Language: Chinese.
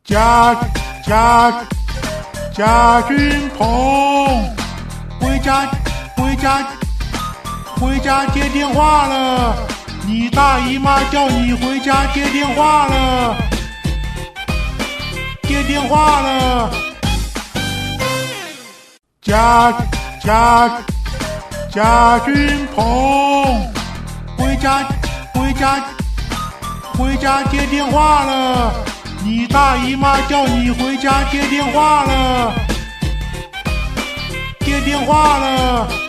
贾君鹏，回家接电话了，你大姨妈叫你回家接电话了，接电话了。贾君鹏，回家接电话了，你大姨妈叫你回家接电话了，接电话了。